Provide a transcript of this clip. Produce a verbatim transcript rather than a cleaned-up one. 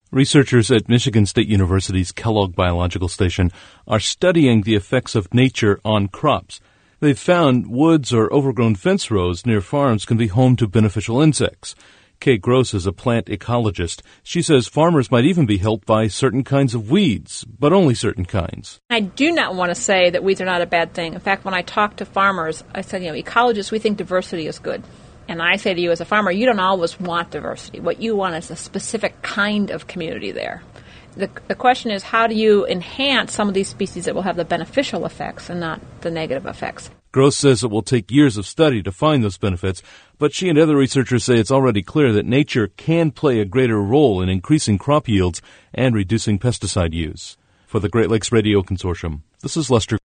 Researchers at Michigan State University's Kellogg Biological Station are studying the effects of nature on crops. They've found woods or overgrown fence rows near farms can be home to beneficial insects. Kay Gross is a plant ecologist. She says farmers might even be helped by certain kinds of weeds, but only certain kinds. I do not want to say that weeds are not a bad thing. In fact, when I talk to farmers, I said, you know, ecologists, we think diversity is good. And I say to you as a farmer, you don't always want diversity. What you want is a specific kind of community there. The, the question is, how do you enhance some of these species that will have the beneficial effects and not the negative effects? Gross says it will take years of study to find those benefits, but she and other researchers say it's already clear that nature can play a greater role in increasing crop yields and reducing pesticide use. For the Great Lakes Radio Consortium, this is Lester